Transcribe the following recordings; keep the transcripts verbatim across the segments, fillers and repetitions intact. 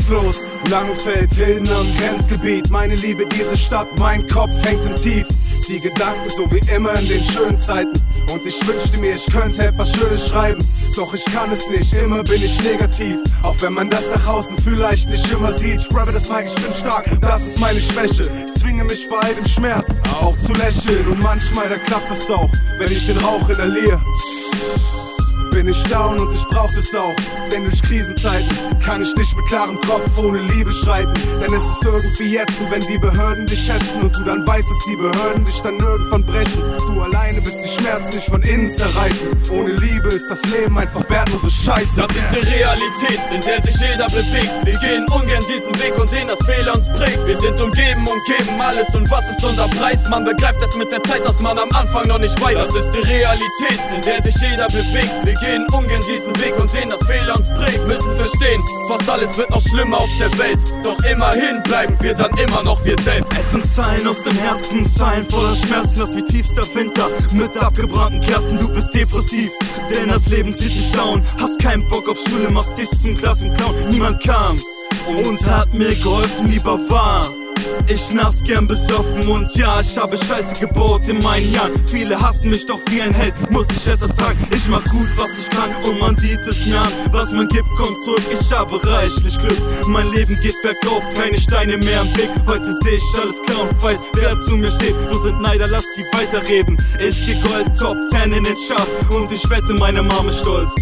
los. Langenfeld, Hilden am Grenzgebiet. Meine Liebe, diese Stadt, mein Kopf hängt im Tief. Die Gedanken so wie immer in den schönen Zeiten. Und ich wünschte mir, ich könnte etwas Schönes schreiben. Doch ich kann es nicht, immer bin ich negativ. Auch wenn man das nach außen vielleicht nicht immer sieht. Ich rappe das Mic, ich bin stark, das ist meine Schwäche. Ich zwinge mich bei all dem Schmerz auch zu lächeln. Und manchmal, da klappt es auch, wenn ich den Rauch inhaliere. Bin ich down und ich brauch das auch. Denn durch Krisenzeiten kann ich nicht mit klarem Kopf ohne Liebe schreiten. Denn es ist irgendwie jetzt, wenn die Behörden dich schätzen und du dann weißt, dass die Behörden dich dann irgendwann brechen. Du alleine bist die Schmerzen nicht von innen zerreißen. Ohne Liebe ist das Leben einfach wertlose Scheiße. Das ist die Realität, in der sich jeder bewegt. Wir gehen ungern diesen Weg und sehen, dass Fehler uns prägt. Wir sind umgeben und geben alles und was ist unser Preis? Man begreift es mit der Zeit, dass man am Anfang noch nicht weiß. Das ist die Realität, in der sich jeder bewegt. Wir gehen ungern diesen Weg und sehen, dass Fehler uns prägt. Müssen verstehen, fast alles wird noch schlimmer auf der Welt. Doch immerhin bleiben wir dann immer noch wir selbst. Es sind Zeilen aus dem Herzen, Zeilen voller Schmerzen, das wie tiefster Winter mit abgebrannten Kerzen. Du bist depressiv, denn das Leben zieht dich down. Hast keinen Bock auf Schule, machst dich zum Klassenclown. Niemand kam und hat mir geholfen, lieber wahr. Ich nachts gern besoffen und ja, ich habe Scheiße gebaut in meinen Jahren. Viele hassen mich, doch wie ein Held muss ich es ertragen. Ich mach gut, was ich kann und man sieht es mir an. Was man gibt, kommt zurück, ich habe reichlich Glück. Mein Leben geht bergauf, keine Steine mehr im Weg. Heute seh ich alles klar und weiß, wer zu mir steht. Du sind Neider, lass die weiterreden. Ich geh Gold, Top Ten in den Charts und ich wette, meine Mama ist stolz.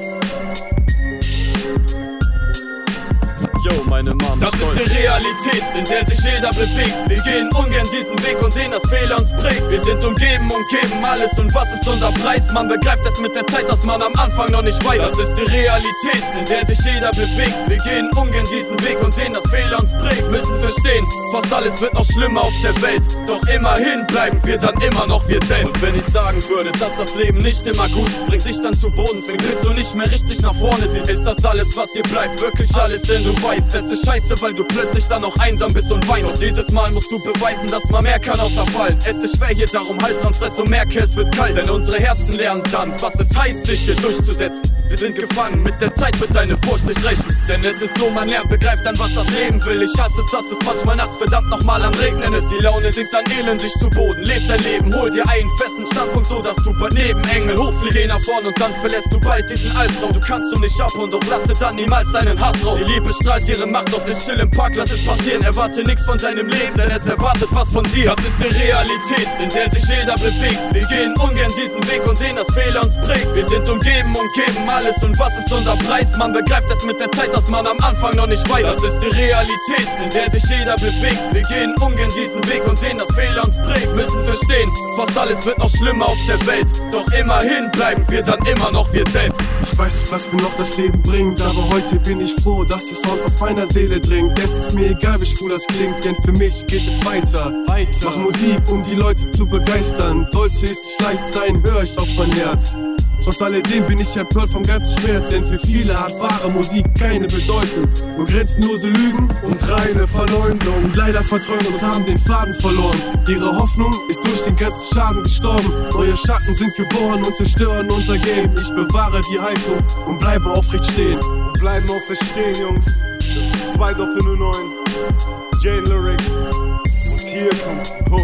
Yo, meine Mom das ist stolz. Die Realität, in der sich jeder bewegt. Wir gehen ungern diesen Weg und sehen, dass Fehler uns prägt. Wir sind umgeben und geben alles und was ist unser Preis? Man begreift es mit der Zeit, dass man am Anfang noch nicht weiß. Das ist die Realität, in der sich jeder bewegt. Wir gehen ungern diesen Weg und sehen, dass Fehler uns prägt. Müssen verstehen, fast alles wird noch schlimmer auf der Welt. Doch immerhin bleiben wir dann immer noch wir selbst. Und wenn ich sagen würde, dass das Leben nicht immer gut ist, bringt dich dann zu Boden zwingt, bis du nicht mehr richtig nach vorne siehst. Ist das alles, was dir bleibt? Wirklich alles, denn du weißt, es ist scheiße, weil du plötzlich dann noch einsam bist und weinst. Doch dieses Mal musst du beweisen, dass man mehr kann außer fallen. Es ist schwer hier, darum halt dran fest und merke, es wird kalt. Denn unsere Herzen lernen dann, was es heißt, sich hier durchzusetzen. Wir sind gefangen, mit der Zeit wird deine Furcht dich rächen. Denn es ist so, man lernt, begreift dann, was das Leben will. Ich hasse es, dass es manchmal nachts verdammt nochmal am Regnen ist. Die Laune sinkt dann elendig zu Boden. Leb dein Leben, hol dir einen festen Standpunkt, so dass du bald neben Engel hochfliegst. Geh nach vorn und dann verlässt du bald diesen Albtraum. Du kannst so nicht abhauen, doch lasse dann niemals deinen Hass raus. Die Liebe strahlt ihre Macht aus, ich chill im Park, lass es passieren. Erwarte nichts von deinem Leben, denn es erwartet was von dir. Das ist die Realität, in der sich jeder bewegt. Wir gehen ungern diesen Weg und sehen, dass Fehler uns prägt. Wir sind umgeben und geben alles und was ist unser Preis? Man begreift es mit der Zeit, dass man am Anfang noch nicht weiß. Das ist die Realität, in der sich jeder bewegt. Wir gehen ungern diesen Weg und sehen, dass Fehler uns prägt. Müssen verstehen, fast alles wird noch schlimmer auf der Welt. Doch immerhin bleiben wir dann immer noch wir selbst. Ich weiß nicht, was mir noch das Leben bringt, aber heute bin ich froh, dass der Sound aus meiner Seele dringt. Es ist mir egal, wie schwul das klingt, denn für mich geht es weiter. weiter. Mach Musik, um die Leute zu begeistern. Sollte es nicht leicht sein, hör ich auf mein Herz. Trotz alledem bin ich empört vom ganzen Schmerz, denn für viele hat wahre Musik keine Bedeutung. Nur grenzenlose Lügen und reine Verleumdung. Und leider verträumt und haben den Faden verloren. Ihre Hoffnung ist durch den ganzen Schaden gestorben. Neue Schatten sind geboren und zerstören unser Game. Ich bewahre die Haltung und bleibe aufrecht stehen. Und bleiben aufrecht stehen, Jungs. Das ist zwei Doppel null neun. Jane Lyrics. Und hier kommt Hook.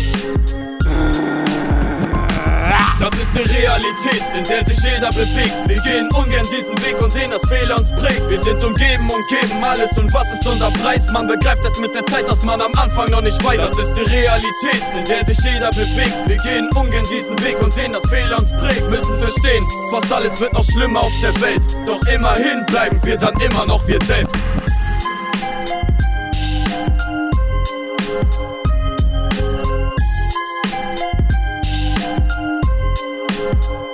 Das ist die Realität, in der sich jeder bewegt. Wir gehen ungern diesen Weg und sehen, dass Fehler uns prägt. Wir sind umgeben und geben alles und was ist unser Preis? Man begreift es mit der Zeit, dass man am Anfang noch nicht weiß. Das ist die Realität, in der sich jeder bewegt. Wir gehen ungern diesen Weg und sehen, dass Fehler uns prägt. Müssen verstehen, fast alles wird noch schlimmer auf der Welt. Doch immerhin bleiben wir dann immer noch wir selbst. We'll be right back.